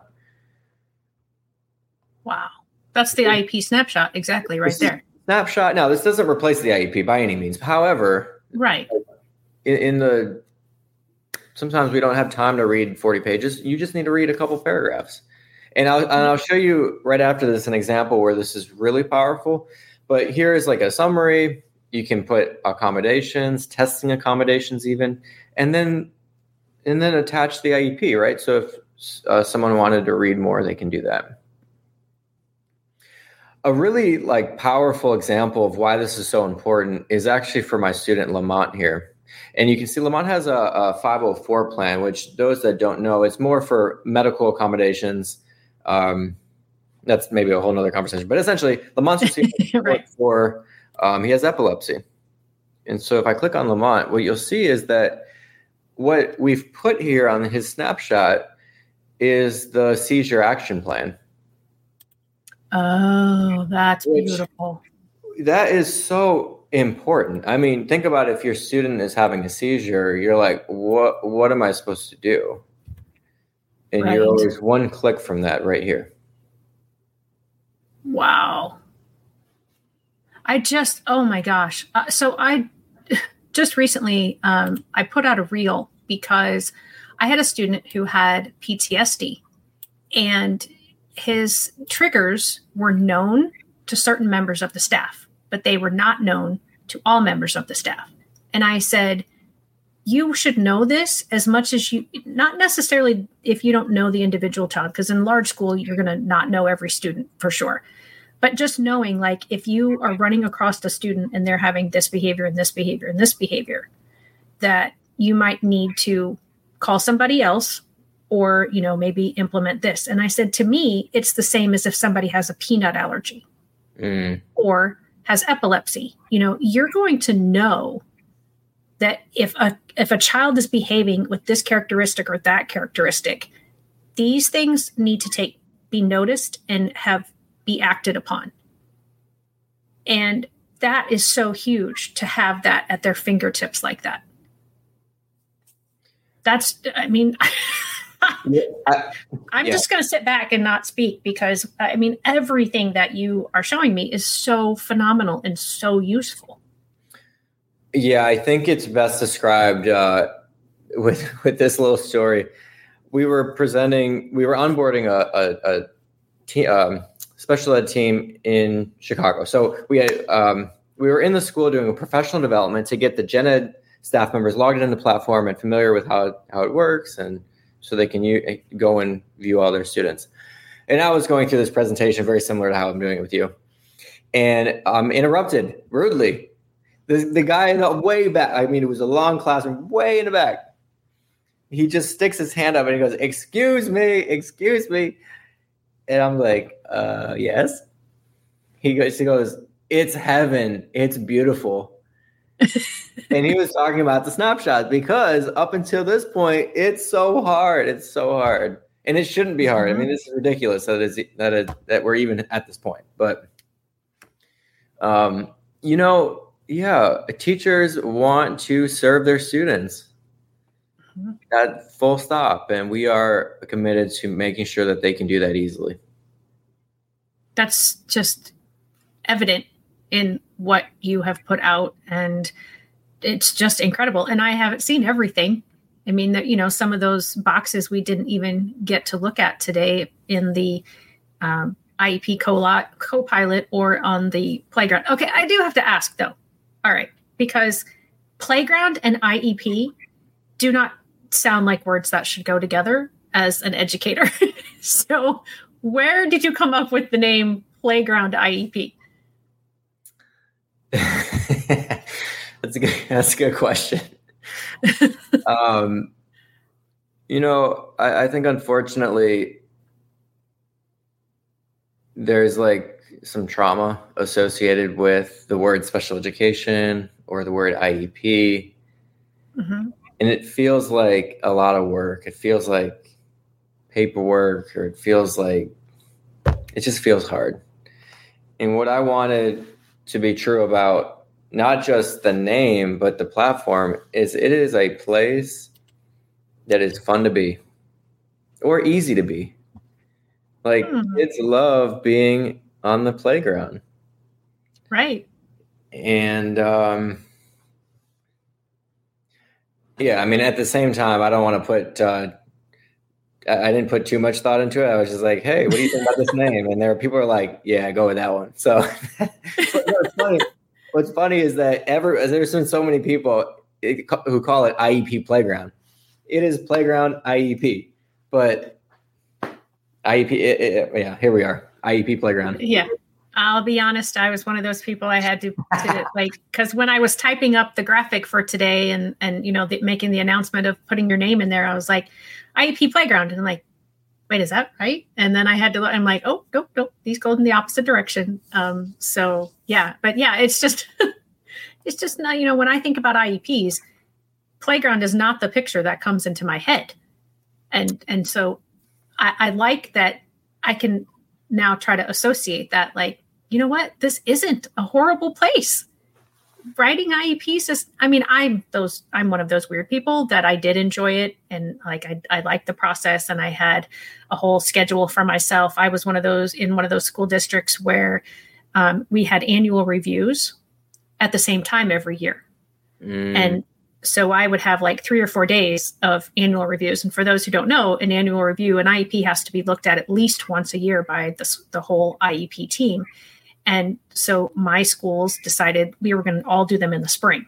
Speaker 1: Wow. That's the I E P snapshot. Exactly. Right there.
Speaker 2: Snapshot. Now, this doesn't replace the I E P by any means. However,
Speaker 1: right.
Speaker 2: In, in the, sometimes we don't have time to read forty pages. You just need to read a couple paragraphs. And I'll, and I'll show you right after this an example where this is really powerful. But here is like a summary. You can put accommodations, testing accommodations even, and then and then attach the I E P, right? So if uh, someone wanted to read more, they can do that. A really like powerful example of why this is so important is actually for my student Lamont here. And you can see Lamont has a, a five oh four plan, which those that don't know, it's more for medical accommodations. Um, that's maybe a whole nother conversation, but essentially Lamont's receiving right. for, um, he has epilepsy. And so if I click on Lamont, what you'll see is that what we've put here on his snapshot is the seizure action plan.
Speaker 1: Oh, that's Which, beautiful.
Speaker 2: That is so important. I mean, think about if your student is having a seizure, you're like, what, what am I supposed to do? And right. you're always one click from that right here.
Speaker 1: Wow. I just, oh my gosh. Uh, so I just recently, um, I put out a reel because I had a student who had P T S D and his triggers were known to certain members of the staff, but they were not known to all members of the staff. And I said, you should know this as much as you, not necessarily if you don't know the individual child, because in large school, you're going to not know every student for sure. But just knowing, like, if you are running across a student and they're having this behavior and this behavior and this behavior, that you might need to call somebody else or, you know, maybe implement this. And I said, to me, it's the same as if somebody has a peanut allergy mm. or has epilepsy. You know, you're going to know that if a if a child is behaving with this characteristic or that characteristic, these things need to take be noticed and have be acted upon. And that is so huge to have that at their fingertips like that. That's, I mean, yeah, I, I'm yeah. just going to sit back and not speak because, I mean, everything that you are showing me is so phenomenal and so useful.
Speaker 2: Yeah, I think it's best described uh, with with this little story. We were presenting, we were onboarding a, a, a te- um, special ed team in Chicago. So we had um, we were in the school doing a professional development to get the gen ed staff members logged into the platform and familiar with how how it works, and so they can u- go and view all their students. And I was going through this presentation very similar to how I'm doing it with you, and I'm interrupted rudely. The the guy in the way back, I mean, it was a long classroom, way in the back. He just sticks his hand up and he goes, "Excuse me, excuse me." And I'm like, uh, yes. He goes, he goes, "It's heaven. It's beautiful." And he was talking about the snapshot because up until this point, it's so hard. It's so hard. And it shouldn't be hard. I mean, this is ridiculous that is that it, that we're even at this point. But, um, you know, yeah, teachers want to serve their students at full stop, and we are committed to making sure that they can do that easily.
Speaker 1: That's just evident in what you have put out, and it's just incredible. And I haven't seen everything. I mean, that, you know, some of those boxes we didn't even get to look at today in the um, I E P co-pilot or on the playground. Okay, I do have to ask though. All right, because playground and I E P do not sound like words that should go together as an educator. So where did you come up with the name Playground I E P?
Speaker 2: That's a good, that's a good question. um, you know, I, I think unfortunately there's like some trauma associated with the word special education or the word I E P. Mm-hmm. And it feels like a lot of work. It feels like paperwork, or it feels like, it just feels hard. And what I wanted to be true about not just the name, but the platform is it is a place that is fun to be or easy to be. Like mm-hmm. Kids love being on the playground.
Speaker 1: Right.
Speaker 2: And, um, yeah, I mean, at the same time, I don't want to put, uh, I didn't put too much thought into it. I was just like, hey, what do you think about this name? And there are people who are like, yeah, go with that one. So what's funny, what's funny is that ever, there's been so many people who call it I E P Playground. It is Playground I E P, but I E P, it, it, yeah, here we are, I E P Playground.
Speaker 1: Yeah. I'll be honest. I was one of those people I had to, to like, because when I was typing up the graphic for today and, and you know, the, making the announcement of putting your name in there, I was like, I E P Playground. And I'm like, wait, is that right? And then I had to, I'm like, oh, nope, nope. These go in the opposite direction. Um, so yeah, but yeah, it's just, it's just not, you know, when I think about I E Ps, playground is not the picture that comes into my head. And, and so I, I like that I can now try to associate that, like, you know what, this isn't a horrible place. Writing I E Ps is, I mean, I'm those, I'm one of those weird people that I did enjoy it. And like, I, I liked the process and I had a whole schedule for myself. I was one of those in one of those school districts where um, we had annual reviews at the same time every year. Mm. And so I would have like three or four days of annual reviews. And for those who don't know, an annual review, an I E P has to be looked at at least once a year by the, the whole I E P team. And so my schools decided we were going to all do them in the spring.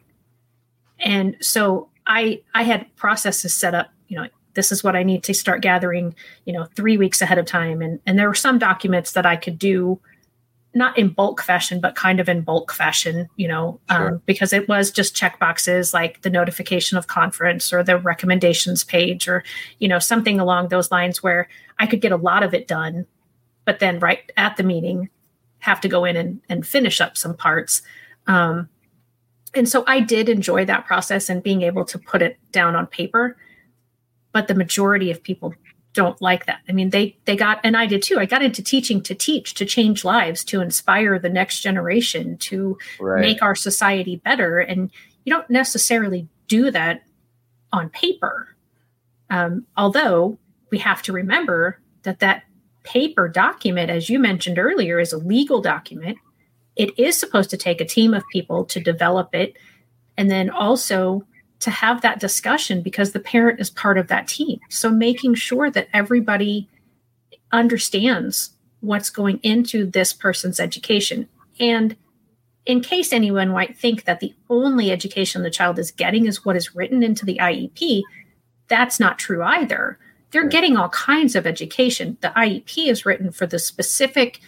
Speaker 1: And so I I had processes set up, you know, this is what I need to start gathering, you know, three weeks ahead of time. And, and there were some documents that I could do, not in bulk fashion, but kind of in bulk fashion, you know, sure. um, because it was just check boxes like the notification of conference or the recommendations page or, you know, something along those lines where I could get a lot of it done, but then right at the meeting, have to go in and, and finish up some parts. Um, and so I did enjoy that process and being able to put it down on paper, but the majority of people don't like that. I mean, they, they got, and I did too. I got into teaching to teach, to change lives, to inspire the next generation, to right. make our society better. And you don't necessarily do that on paper. Um, although we have to remember that that paper document, as you mentioned earlier, is a legal document. It is supposed to take a team of people to develop it. And then also to have that discussion because the parent is part of that team. So making sure that everybody understands what's going into this person's education. And in case anyone might think that the only education the child is getting is what is written into the I E P, that's not true either. They're
Speaker 2: Right.
Speaker 1: getting all kinds of education. The I E P is written for the specific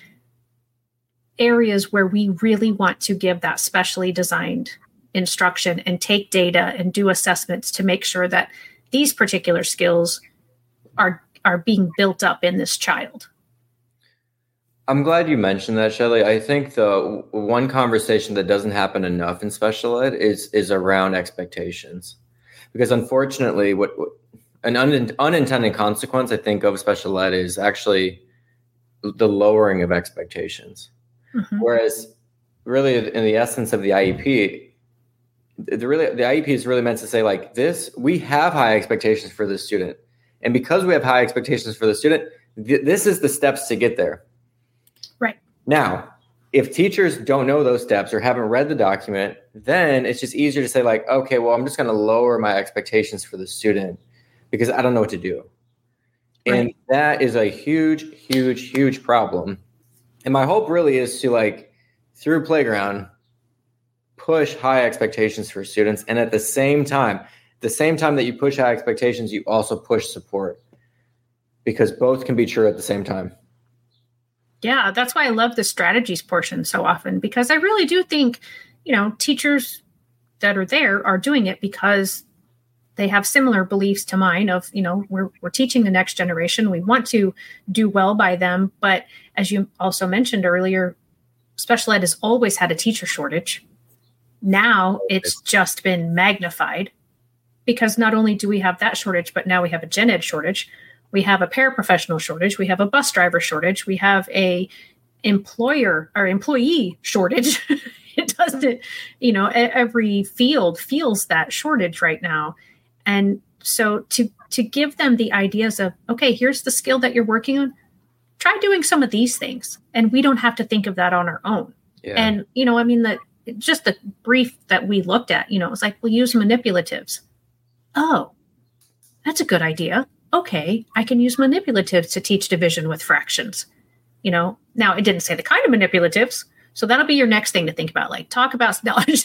Speaker 1: areas where we really want to give that specially designed instruction and take data and do assessments to make sure that these particular skills are are being built up in this child.
Speaker 2: I'm glad you mentioned that, Shelley. I think the one conversation that doesn't happen enough in special ed is is around expectations, because unfortunately, what, what an un, unintended consequence I think of special ed is actually the lowering of expectations. Mm-hmm. Whereas, really, in the essence of the I E P, the really the I E P is really meant to say like this: we have high expectations for the student, and because we have high expectations for the student, th- this is the steps to get there.
Speaker 1: Right.
Speaker 2: Now, if teachers don't know those steps or haven't read the document, then it's just easier to say like, okay, well, I'm just going to lower my expectations for the student because I don't know what to do. Right. And that is a huge, huge, huge problem. And my hope really is to like, through Playground, push high expectations for students. And at the same time, the same time that you push high expectations, you also push support, because both can be true at the same time.
Speaker 1: Yeah, that's why I love the strategies portion so often, because I really do think, you know, teachers that are there are doing it because they have similar beliefs to mine of, you know, we're we're teaching the next generation. We want to do well by them. But as you also mentioned earlier, special ed has always had a teacher shortage. Now it's just been magnified, because not only do we have that shortage, but now we have a gen ed shortage. We have a paraprofessional shortage. We have a bus driver shortage. We have a employer or employee shortage. It doesn't, you know, every field feels that shortage right now. And so to, to give them the ideas of, okay, here's the skill that you're working on, try doing some of these things. And we don't have to think of that on our own. Yeah. And, you know, I mean, the, just the brief that we looked at, you know, it was like, we'll use manipulatives. Oh, that's a good idea. Okay, I can use manipulatives to teach division with fractions. You know, now it didn't say the kind of manipulatives, so that'll be your next thing to think about. Like, talk about knowledge.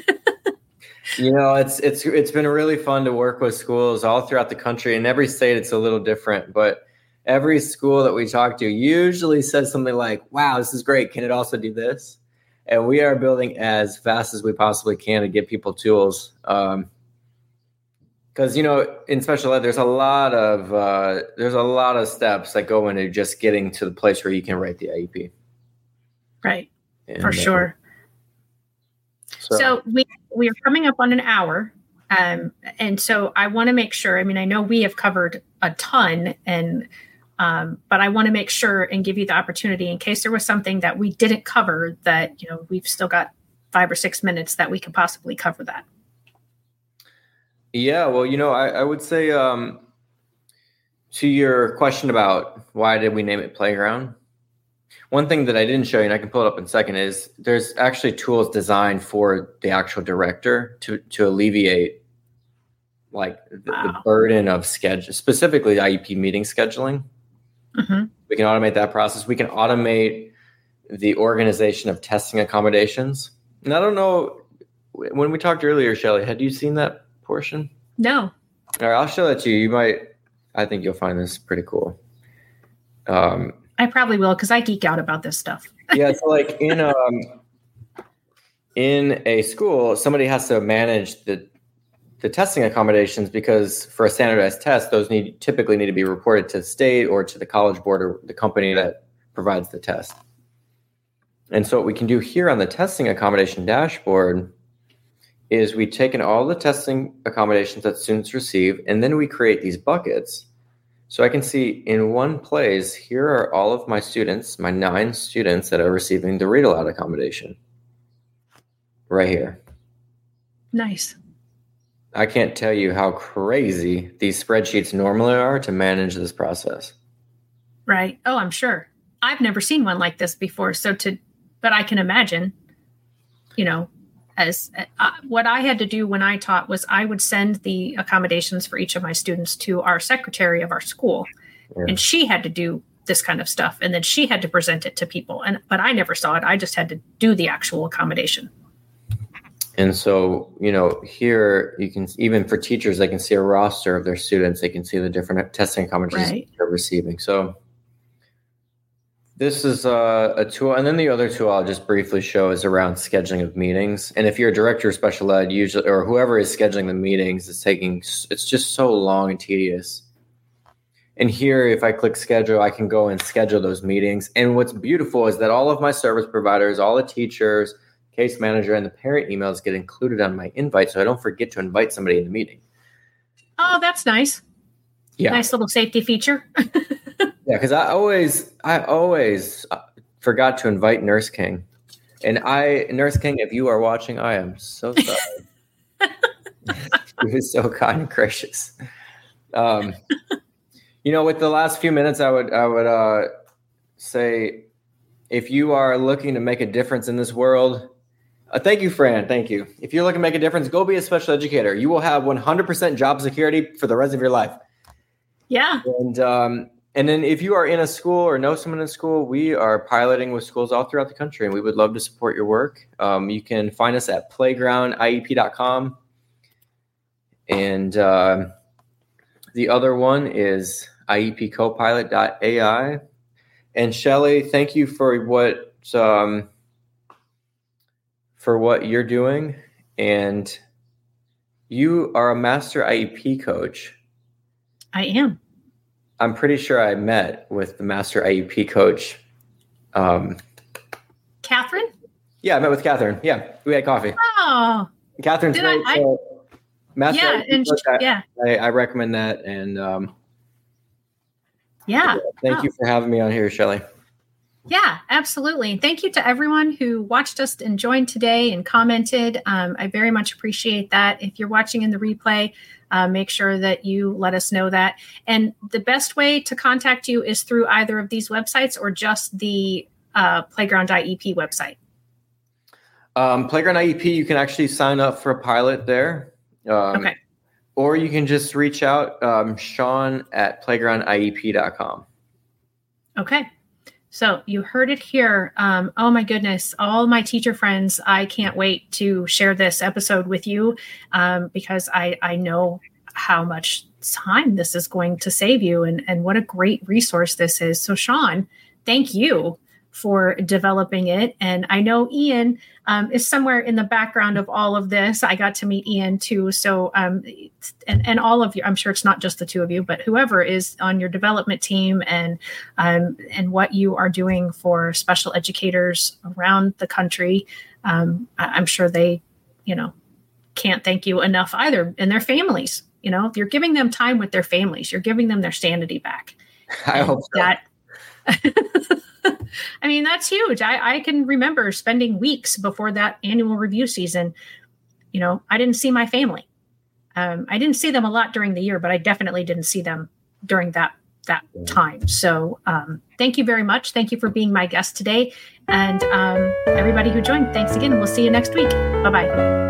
Speaker 2: You know, it's it's it's been really fun to work with schools all throughout the country. In every state, it's a little different, but every school that we talk to usually says something like, "Wow, this is great. Can it also do this?" And we are building as fast as we possibly can to give people tools. Um, Because, you know, in special ed, there's a lot of uh, there's a lot of steps that go into just getting to the place where you can write the I E P.
Speaker 1: Right,
Speaker 2: and,
Speaker 1: for sure. Uh, so, so we we are coming up on an hour, um, and so I want to make sure. I mean, I know we have covered a ton, and um, but I want to make sure and give you the opportunity in case there was something that we didn't cover that, you know, we've still got five or six minutes that we could possibly cover that.
Speaker 2: Yeah, well, you know, I, I would say um, to your question about why did we name it Playground, one thing that I didn't show you, and I can pull it up in a second, is there's actually tools designed for the actual director to to alleviate like the, wow. the burden of schedule, specifically I E P meeting scheduling. Mm-hmm. We can automate that process. We can automate the organization of testing accommodations. And I don't know, when we talked earlier, Shelley, had you seen that portion?
Speaker 1: No.
Speaker 2: All right, I'll show that to you. You might, I think you'll find this pretty cool. Um,
Speaker 1: I probably will, because I geek out about this stuff.
Speaker 2: Yeah, it's like in um in a school, somebody has to manage the the testing accommodations, because for a standardized test, those need typically need to be reported to the state or to the college board or the company that provides the test. And so what we can do here on the testing accommodation dashboard is we've taken all the testing accommodations that students receive, and then we create these buckets. So I can see in one place, here are all of my students, my nine students that are receiving the read aloud accommodation. Right here.
Speaker 1: Nice.
Speaker 2: I can't tell you how crazy these spreadsheets normally are to manage this process.
Speaker 1: Right. Oh, I'm sure. I've never seen one like this before. So to, but I can imagine, you know, as uh, what I had to do when I taught was I would send the accommodations for each of my students to our secretary of our school. Yeah. And she had to do this kind of stuff. And then she had to present it to people. And but I never saw it. I just had to do the actual accommodation.
Speaker 2: And so, you know, here you can, even for teachers, they can see a roster of their students. They can see the different testing accommodations
Speaker 1: Right.
Speaker 2: they're receiving. So this is a, a tool. And then the other tool I'll just briefly show is around scheduling of meetings. And if you're a director of special ed, usually, or whoever is scheduling the meetings, it's taking, it's just so long and tedious. And here, if I click schedule, I can go and schedule those meetings. And what's beautiful is that all of my service providers, all the teachers, case manager, and the parent emails get included on my invite, so I don't forget to invite somebody in the meeting.
Speaker 1: Oh, that's nice.
Speaker 2: Yeah.
Speaker 1: Nice little safety feature.
Speaker 2: Yeah, because I always, I always forgot to invite Nurse King, and I, Nurse King, if you are watching, I am so sorry. He was so kind and gracious. Um, you know, with the last few minutes, I would, I would uh, say, if you are looking to make a difference in this world, uh, thank you, Fran. Thank you. If you're looking to make a difference, go be a special educator. You will have one hundred percent job security for the rest of your life.
Speaker 1: Yeah.
Speaker 2: And um, and then if you are in a school or know someone in school, we are piloting with schools all throughout the country, and we would love to support your work. Um, you can find us at playground I E P dot com. And uh, the other one is I E P copilot dot A I. And Shelly, thank you for what um, for what you're doing. And you are a master I E P coach.
Speaker 1: I am.
Speaker 2: I'm pretty sure I met with the master I E P coach. Um,
Speaker 1: Catherine?
Speaker 2: yeah, I met with Catherine. Yeah, we had coffee.
Speaker 1: Oh,
Speaker 2: Catherine's
Speaker 1: Did
Speaker 2: great.
Speaker 1: I- I-
Speaker 2: so master
Speaker 1: yeah.
Speaker 2: I E P
Speaker 1: And
Speaker 2: coach, I,
Speaker 1: yeah.
Speaker 2: I, I recommend that. And um,
Speaker 1: Yeah.
Speaker 2: thank
Speaker 1: Oh.
Speaker 2: you for having me on here, Shelly.
Speaker 1: Yeah, absolutely. And thank you to everyone who watched us and joined today and commented. Um, I very much appreciate that. If you're watching in the replay, uh, make sure that you let us know that. And the best way to contact you is through either of these websites or just the uh, Playground I E P website.
Speaker 2: Um, Playground I E P, you can actually sign up for a pilot there. Um,
Speaker 1: Okay.
Speaker 2: Or you can just reach out, um, Sean at playground I E P dot com.
Speaker 1: Okay. So you heard it here. Um, oh my goodness, all my teacher friends, I can't wait to share this episode with you um, because I, I know how much time this is going to save you and, and what a great resource this is. So Sean, thank you for developing it. And I know Ian um, is somewhere in the background of all of this. I got to meet Ian too. So, um, and, and all of you, I'm sure it's not just the two of you, but whoever is on your development team and, um, and what you are doing for special educators around the country. Um, I, I'm sure they, you know, can't thank you enough either. And their families, you know, you're giving them time with their families. You're giving them their sanity back.
Speaker 2: I
Speaker 1: And
Speaker 2: hope so.
Speaker 1: that, I mean, that's huge. I, I can remember spending weeks before that annual review season. You know, I didn't see my family. Um, I didn't see them a lot during the year, but I definitely didn't see them during that that time. So um, thank you very much. Thank you for being my guest today. And um, everybody who joined, thanks again. We'll see you next week. Bye-bye.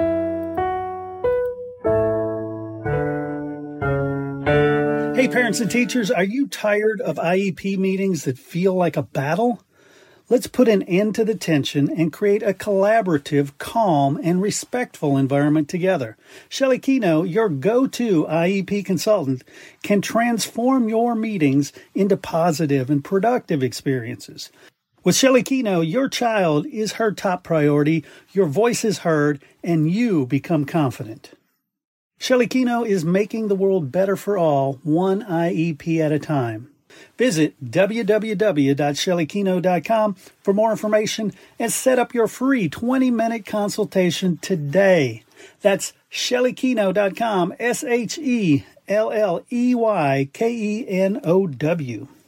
Speaker 3: Hey, parents and teachers, are you tired of I E P meetings that feel like a battle? Let's put an end to the tension and create a collaborative, calm, and respectful environment together. Shelly Keno, your go-to I E P consultant, can transform your meetings into positive and productive experiences. With Shelly Keno, your child is her top priority, your voice is heard, and you become confident. Shelly Keno is making the world better for all, one I E P at a time. Visit w w w dot shelly keno dot com for more information and set up your free twenty-minute consultation today. That's shelly keno dot com, S H E L L E Y K E N O W.